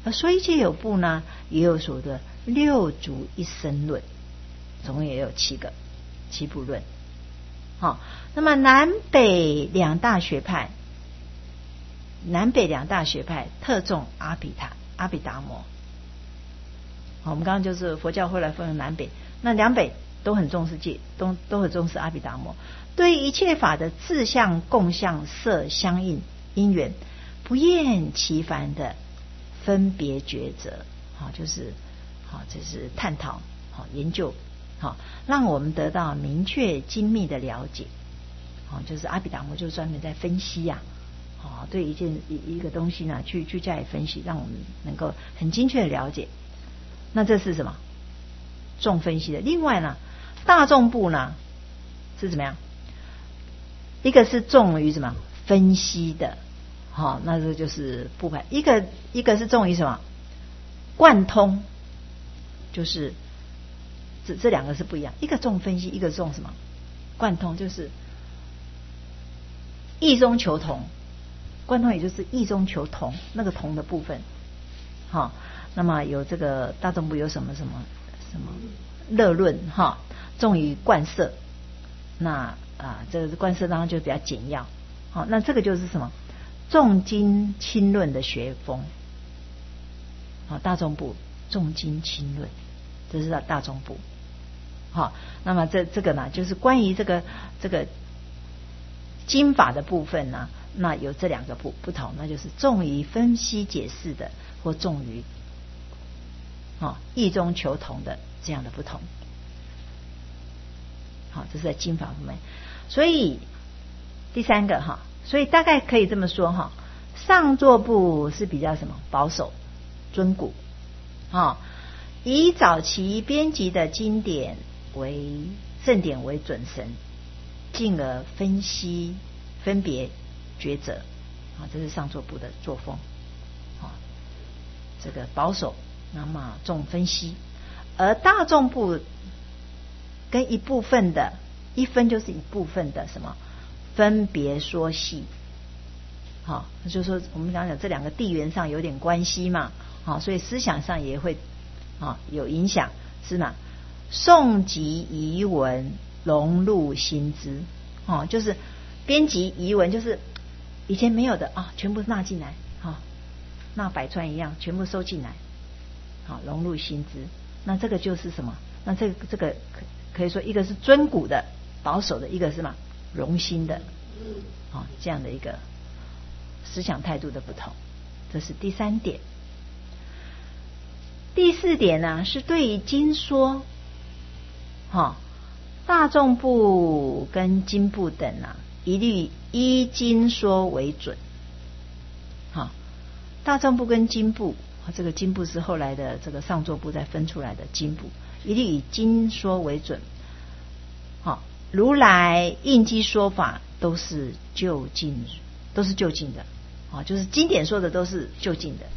而说一切有部呢，也有所谓的六足一生论，总共也有七个七部论。好，那么南北两大学派，南北两大学派特重阿毗达阿毗达摩。好，我们刚刚就是佛教后来分为南北，那两北都很重视戒，都都很重视阿毗达摩。对一切法的自相、共相、色相应因缘，不厌其烦的分别抉择，好，就是好，这是探讨，好，研究，好，让我们得到明确精密的了解。好，就是阿毗达摩就专门在分析呀、啊，好，对一件一一个东西呢，去去加以分析，让我们能够很精确的了解。那这是什么？重分析的。另外呢，大众部呢是怎么样？一个是重于什么分析的，好，那这就是部派。一个一个是重于什么贯通，就是这这两个是不一样。一个重分析，一个重什么贯通，就是异中求同。贯通也就是异中求同，那个同的部分。好，那么有这个大众部有什么什么什么乐论哈，重于贯摄。那啊，这个贯摄当然就比较简要。好，那这个就是什么重经轻论的学风。好，大众部重经轻论，这是大众部。好，那么这这个呢，就是关于这个这个经法的部分呢，那有这两个不不同，那就是重于分析解释的，或重于啊异中求同的这样的不同。好，这是在经法方面。所以第三个哈，所以大概可以这么说哈，上座部是比较什么保守尊古啊，以早期编辑的经典为正典为准绳，进而分析分别抉择啊，这是上座部的作风啊，这个保守，那么重分析。而大众部跟一部分的一分就是一部分的什么分别说细，好，就是说我们讲讲这两个地缘上有点关系嘛，好，所以思想上也会啊有影响，是吗？诵集遗文，融入新知，哦，就是编辑遗文，就是以前没有的啊，全部纳进来，好，纳百川一样，全部收进来，好，融入新知。那这个就是什么？那这个这个可可以说一个是尊古的保守的，一个是什么融新的，啊，这样的一个思想态度的不同，这是第三点。第四点呢，是对于经说，哈，大众部跟经部等啊，一律依经说为准。好，大众部跟经部，这个经部是后来的这个上座部再分出来的经部，一律以经说为准。好，如来应机说法都是就近，都是就近的，啊，就是经典说的都是就近的，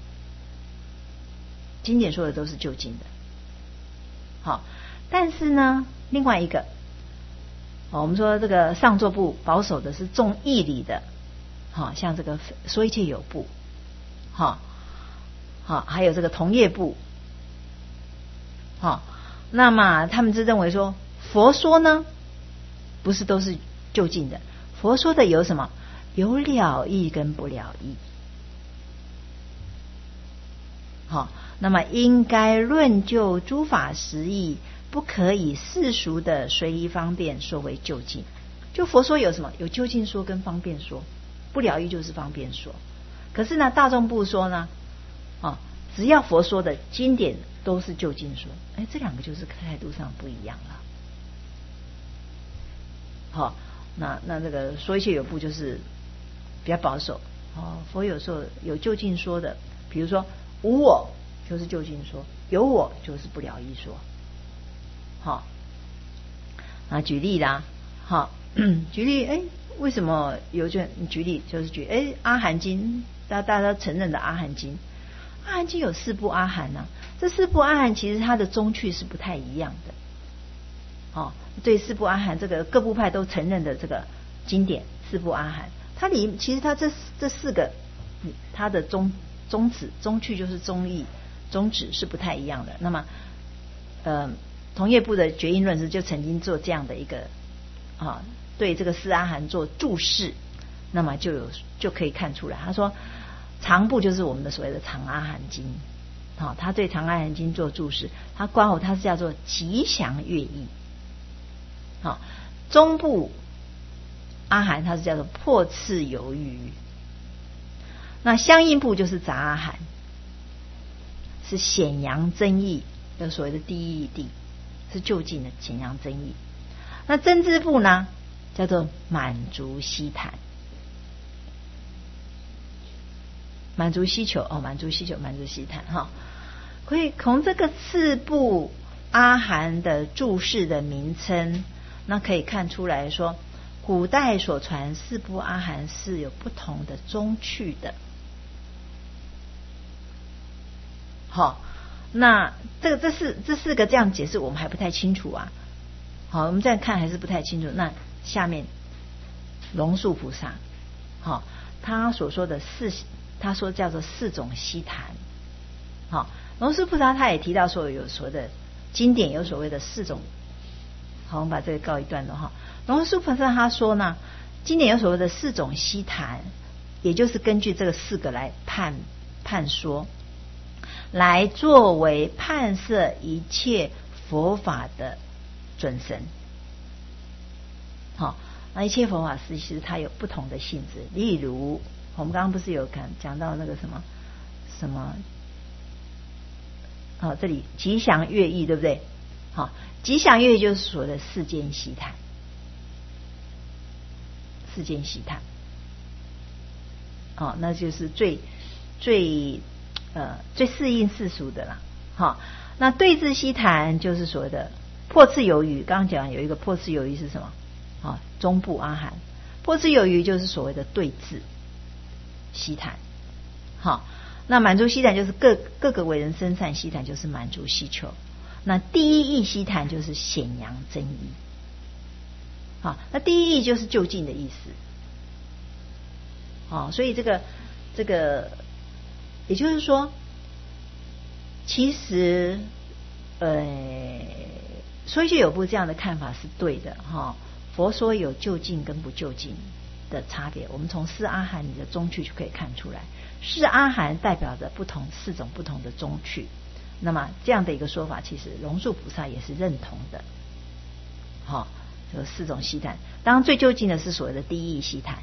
经典说的都是就近的。好，但是呢，另外一个，我们说这个上座部保守的是重义理的，好，像这个说一切有部，好，好，还有这个同业部，好，那么他们就认为说，佛说呢，不是都是就近的，佛说的有什么？有了义跟不了义。好，那么应该论就诸法实义，不可以世俗的随意方便说为就近。就佛说有什么？有就近说跟方便说，不了义就是方便说。可是呢，大众部说呢，啊，只要佛说的经典都是就近说，哎，这两个就是态度上不一样了。好，那那这个说一切有部就是比较保守，哦，佛有时候有就近说的，比如说无我就是就近说，有我就是不了义说。好，啊，举例啦，好，举例，哎，为什么有就举例就是举，哎，阿含经，大大家承认的阿含经，阿含经有四部阿含啊，这四部阿含其实它的宗趣是不太一样的。哦，对四部阿含这个各部派都承认的这个经典四部阿含，它里其实它这这四个它的宗宗旨，宗趣就是宗义，宗旨是不太一样的。那么，呃，同业部的决印论师就曾经做这样的一个啊，对这个四阿含做注释，那么就有就可以看出来，他说长部就是我们的所谓的长阿含经，好、哦，他对长阿含经做注释，他观后他是叫做吉祥乐意，好、哦，中部阿含它是叫做破次有余，那相应部就是杂阿含，是显扬真义，有所谓的第一义谛，是就近的显扬真义。那真知部呢，叫做满足希谈，满足希求哦，满足希求，满足希谈哈。可以从这个四部阿含的注释的名称，那可以看出来说，古代所传四部阿含是有不同的宗趣的。好，那这个这四这四个这样解释，我们还不太清楚啊。好，我们这样看还是不太清楚。那下面龙树菩萨，好，他所说的四，他说叫做四种希谈。好，龙树菩萨他也提到说有所谓的经典有所谓的四种。好，我们把这个告一段落哈。龙树菩萨他说呢，经典有所谓的四种希谈，也就是根据这个四个来判判说，来作为判摄一切佛法的准绳。好，那一切佛法其实它有不同的性质，例如我们刚刚不是有讲讲到那个什么什么，哦，这里吉祥乐意对不对？好，吉祥乐意就是所谓的世间希谈，世间希谈，哦，那就是最最呃最适应世俗的啦。好，那对治希谈就是所谓的破次有余，刚刚讲有一个破次有余是什么？啊，中部阿含破次有余就是所谓的对治希谈。好，那满足希谈就是各各个为人生善希谈，就是满足希求。那第一义希谈就是显扬真义。好，那第一义就是就近的意思。好，所以这个这个也就是说，其实呃，所以就有部这样的看法是对的哈。佛说有就近跟不就近的差别，我们从四阿含里的宗趣就可以看出来。四阿含代表着不同四种不同的宗趣，那么这样的一个说法，其实龙树菩萨也是认同的。好，这四种希谈，当然最就近的是所谓的第一义希谈。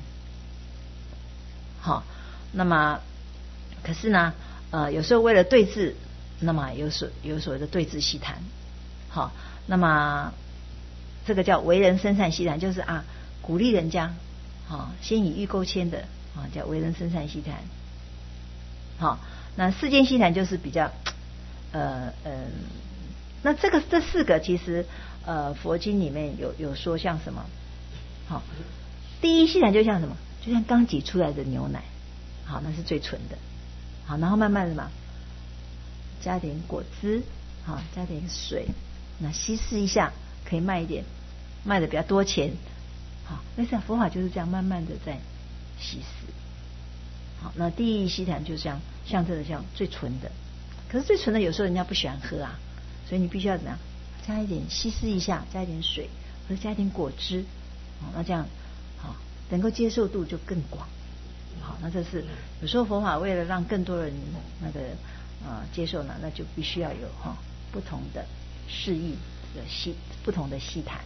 好，那么可是呢，呃，有时候为了对治，那么有所有所谓的对治希谈。好，那么这个叫为人生善希谈，就是啊鼓励人家，啊先以欲钩牵的啊叫为人生善希谈。好，那世间希谈就是比较呃呃，那这个这四个其实呃佛经里面有有说像什么？好，第一希谈就像什么？就像刚挤出来的牛奶，好，那是最纯的。好，然后慢慢的嘛，加点果汁，好，加点水，那稀释一下，可以卖一点，卖的比较多钱。好，那像佛法就是这样，慢慢的在稀释。好，那第一义希谈就像像这个像最纯的，可是最纯的有时候人家不喜欢喝啊，所以你必须要怎么样？加一点稀释一下，加一点水，或者加一点果汁，好，那这样好能够接受度就更广。好，那这是有时候佛法为了让更多人那个呃接受呢，那就必须要有哈、哦、不同的释义的希不同的希谈。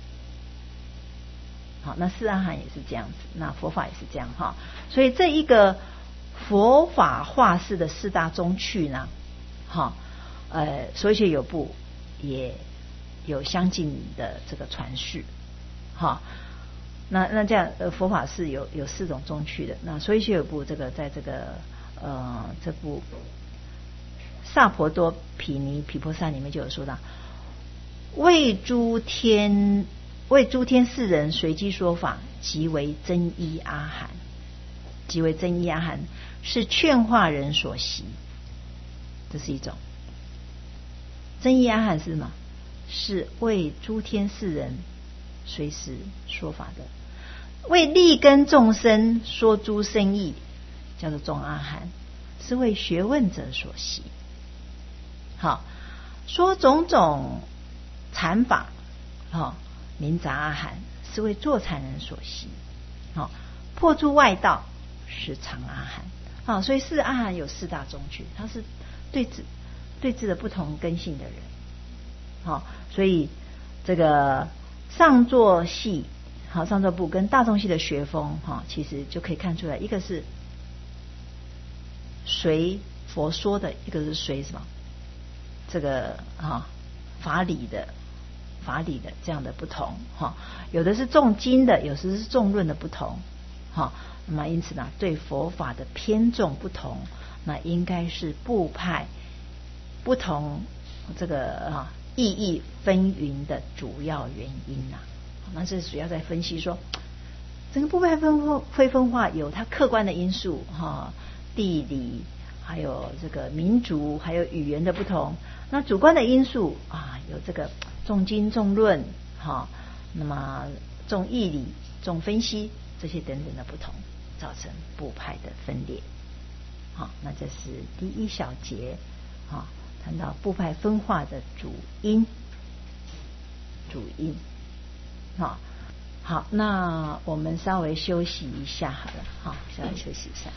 好，那四阿含也是这样子，那佛法也是这样哈。所以这一个佛法化世的四大宗趣呢，哈，呃，所以有部也有相近的这个传续，哈。那那这样呃佛法是有有四种宗趣的，那所以就有部这个在这个呃这部萨婆多毗尼毗婆沙里面就有说到，为诸天为诸天世人随机说法，即为真一阿含，即为真一阿含，是劝化人所习，这是一种。真一阿含是什么？是为诸天世人随时说法的，为利根众生说诸生义，叫做众阿含。 是为学问者所习。好，说种种禅法，好，名杂阿含，是为坐禅人所习。好，破诸外道，是常阿含。好，所以四阿含有四大宗趣，它是对治对治的不同根性的人。好，所以这个上座系，好，上座部跟大众系的学风，哈，其实就可以看出来，一个是随佛说的，一个是随什么这个哈法理的法理的这样的不同哈，有的是重经的，有时是重论的不同哈。那么因此呢，对佛法的偏重不同，那应该是部派不同这个啊意义纷纭的主要原因呐。那这主要在分析说，整个部派分会分化有它客观的因素哈，地理还有这个民族还有语言的不同，那主观的因素啊有这个重经重论哈，那么重义理重分析这些等等的不同，造成部派的分裂。好，那这是第一小节啊，谈到部派分化的主因主因。好，好，那我们稍微休息一下好了，好，稍微休息一下。